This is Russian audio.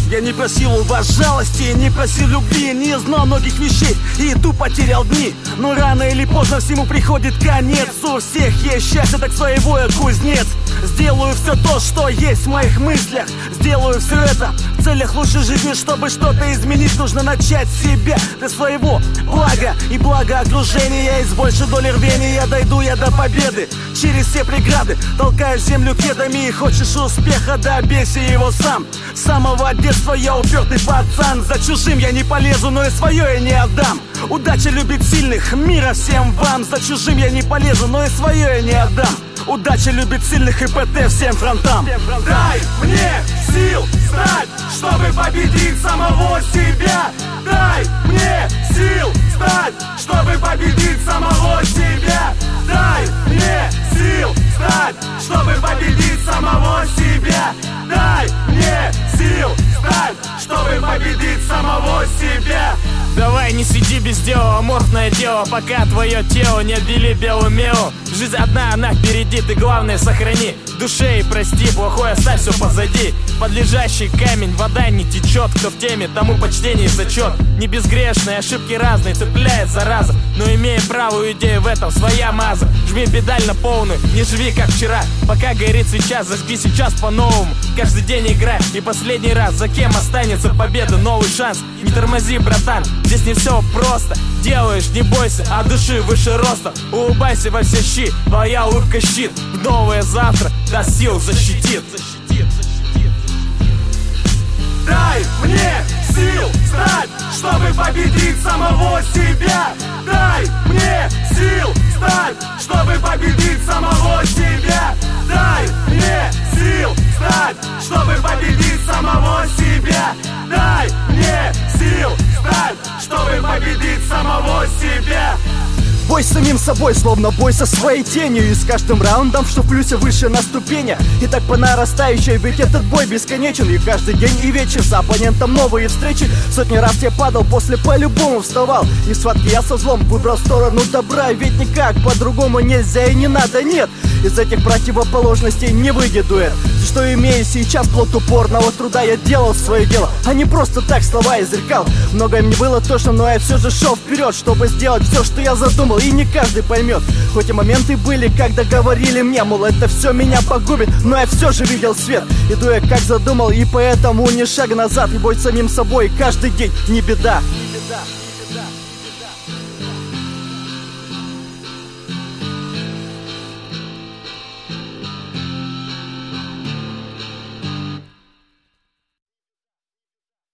Я не просил у вас жалости, не просил любви, не знал многих вещей и тупо терял дни. Но рано или поздно всему приходит конец. У всех есть счастье, так своего я кузнец. Сделаю все то, что есть в моих мыслях. Сделаю все это в целях лучшей жизни. Чтобы что-то изменить, нужно начать с себя. Для своего блага и блага окружения. И с большей долей рвения дойду я до победы. Через все преграды толкаешь землю кедами. И хочешь успеха, добейся его сам. С самого детства я упертый пацан. За чужим я не полезу, но и свое я не отдам. Удача любит сильных, мира всем вам. За чужим я не полезу, но и свое я не отдам. Удача любит сильных и ПТ всем фронтам. Дай мне сил стать, чтобы победить самого себя. Дай мне сил стать, чтобы победить самого себя. Дай мне сил стать, чтобы победить самого себя. Дай мне сил стать, чтобы победить самого себя. Давай не сиди без дела, аморфное дело, пока твое тело не отбили белую мелу. Жизнь одна, она впереди, ты главное сохрани в душе и прости, плохое оставь все позади. Под лежащий камень вода не течет, кто в теме, тому почтение и зачет. Не безгрешные, ошибки разные, цепляет зараза, но имея правую идею в этом, своя маза. Жми педаль на полную, не живи как вчера, пока горит свеча, зажги сейчас по-новому. Каждый день играй и последний раз, за кем останется победа, новый шанс. Не тормози, братан, здесь не все просто. Делаешь, не бойся, от души выше роста. Улыбайся во все щи, твоя улыбка щит. В новое завтра даст сил, защитит. Дай мне сил стать, чтобы победить самого себя. Дай мне сил стать, чтобы победить самого себя. Дай мне сил стать, чтобы победить самого себя. Дай мне сил стать, чтобы победить самого себя. Бой с самим собой, словно бой со своей тенью. И с каждым раундом, что в плюсе выше на ступени. И так по нарастающей, ведь этот бой бесконечен. И каждый день и вечер с оппонентом новые встречи. Сотни раз я падал, после по-любому вставал. И в схватке я со злом выбрал сторону добра. Ведь никак по-другому нельзя и не надо, нет. Из этих противоположностей не выйдет дуэт. Что имею сейчас, плод упорного труда, я делал свое дело, а не просто так слова изрекал. Многое мне было точно, но я все же шел вперед, чтобы сделать все, что я задумал, и не каждый поймет. Хоть и моменты были, когда говорили мне, мол, это все меня погубит, но я все же видел свет. Иду я как задумал, и поэтому ни шага назад. И бой с самим собой каждый день не беда.